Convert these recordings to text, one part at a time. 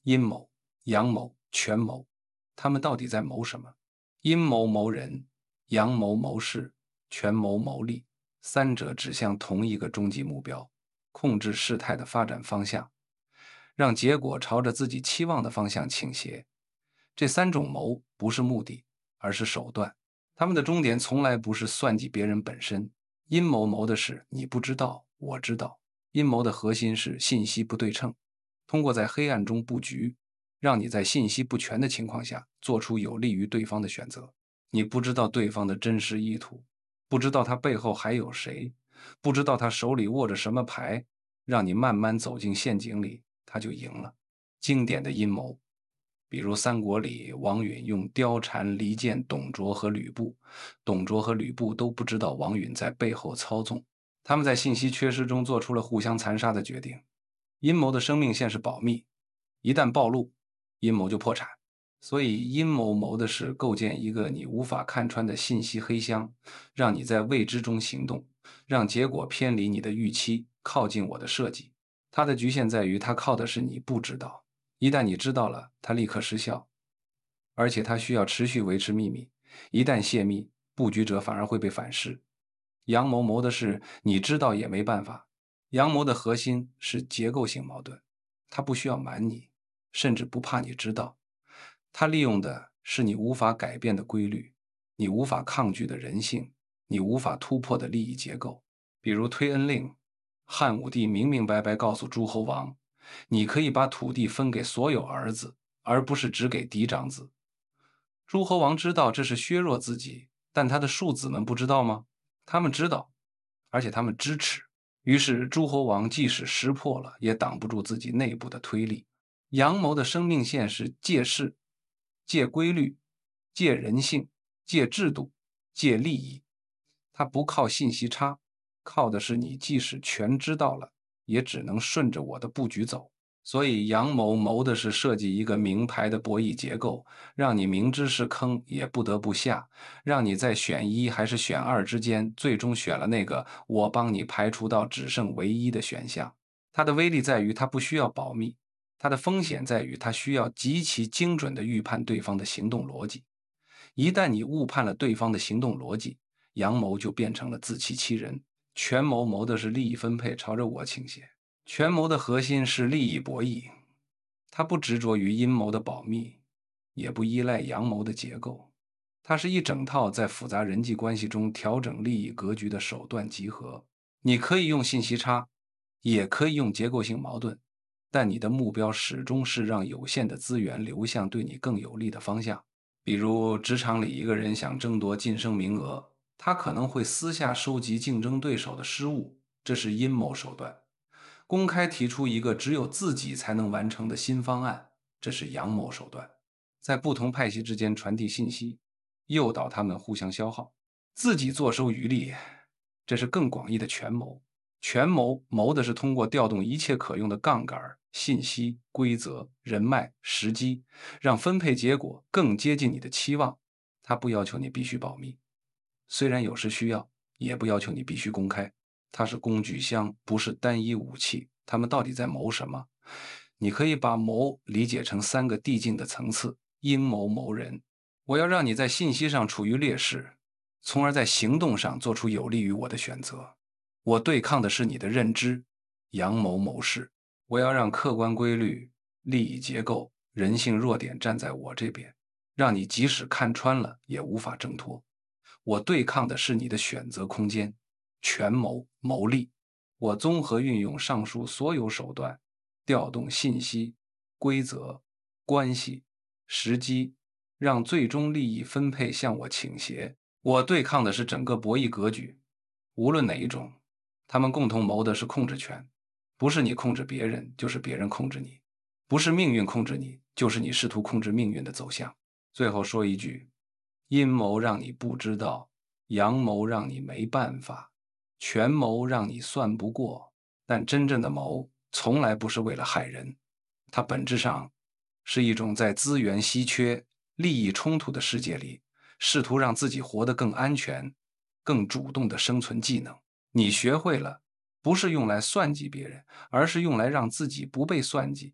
阴谋、阳谋、权谋，他们到底在谋什么？阴谋谋人，阳谋谋事，权谋谋利，三者指向同一个终极目标：控制事态的发展方向，让结果朝着自己期望的方向倾斜。这三种谋不是目的，而是手段。他们的终点从来不是算计别人本身。阴谋谋的是你不知道，我知道。阴谋的核心是信息不对称，通过在黑暗中布局，让你在信息不全的情况下做出有利于对方的选择。你不知道对方的真实意图，不知道他背后还有谁，不知道他手里握着什么牌，让你慢慢走进陷阱里，他就赢了。经典的阴谋，比如三国里王允用貂蝉离间董卓和吕布，董卓和吕布都不知道王允在背后操纵，他们在信息缺失中做出了互相残杀的决定。阴谋的生命线是保密，一旦暴露，阴谋就破产。所以阴谋谋的是构建一个你无法看穿的信息黑箱，让你在未知中行动，让结果偏离你的预期，靠近我的设计。它的局限在于它靠的是你不知道，一旦你知道了，它立刻失效，而且它需要持续维持秘密，一旦泄密，布局者反而会被反噬。阳谋谋的是你知道也没办法。阳谋的核心是结构性矛盾，它不需要瞒你，甚至不怕你知道。它利用的是你无法改变的规律，你无法抗拒的人性，你无法突破的利益结构。比如推恩令，汉武帝明明白白告诉诸侯王，你可以把土地分给所有儿子，而不是只给嫡长子。诸侯王知道这是削弱自己，但他的庶子们不知道吗？他们知道，而且他们支持。于是诸侯王即使识破了，也挡不住自己内部的推力。阳谋的生命线是借势、借规律、借人性、借制度、借利益。它不靠信息差，靠的是你即使全知道了，也只能顺着我的布局走。所以阳谋谋的是设计一个明牌的博弈结构，让你明知是坑也不得不下，让你在选一还是选二之间，最终选了那个我帮你排除到只剩唯一的选项。它的威力在于它不需要保密，它的风险在于它需要极其精准地预判对方的行动逻辑。一旦你误判了对方的行动逻辑，阳谋就变成了自欺欺人。权谋谋的是利益分配朝着我倾斜。权谋的核心是利益博弈，它不执着于阴谋的保密，也不依赖阳谋的结构，它是一整套在复杂人际关系中调整利益格局的手段集合。你可以用信息差，也可以用结构性矛盾，但你的目标始终是让有限的资源流向对你更有利的方向。比如职场里一个人想争夺晋升名额，他可能会私下收集竞争对手的失误，这是阴谋手段。公开提出一个只有自己才能完成的新方案，这是阳谋手段。在不同派系之间传递信息，诱导他们互相消耗，自己坐收渔利，这是更广义的权谋。权谋谋的是通过调动一切可用的杠杆、信息、规则、人脉、时机，让分配结果更接近你的期望。他不要求你必须保密，虽然有时需要，也不要求你必须公开。它是工具箱，不是单一武器。他们到底在谋什么？你可以把谋理解成三个递进的层次：阴谋谋人，我要让你在信息上处于劣势，从而在行动上做出有利于我的选择。我对抗的是你的认知，阳谋谋事。我要让客观规律、利益结构、人性弱点站在我这边，让你即使看穿了也无法挣脱。我对抗的是你的选择空间，权谋谋利。我综合运用上述所有手段，调动信息、规则、关系、时机，让最终利益分配向我倾斜。我对抗的是整个博弈格局，无论哪一种，他们共同谋的是控制权，不是你控制别人，就是别人控制你，不是命运控制你，就是你试图控制命运的走向。最后说一句，阴谋让你不知道，阳谋让你没办法，权谋让你算不过，但真正的谋从来不是为了害人，它本质上是一种在资源稀缺、利益冲突的世界里，试图让自己活得更安全、更主动的生存技能。你学会了，不是用来算计别人，而是用来让自己不被算计，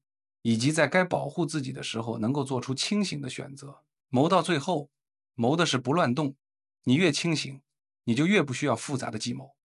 以及在该保护自己的时候能够做出清醒的选择。谋到最后，谋的是不乱动。你越清醒，你就越不需要复杂的计谋。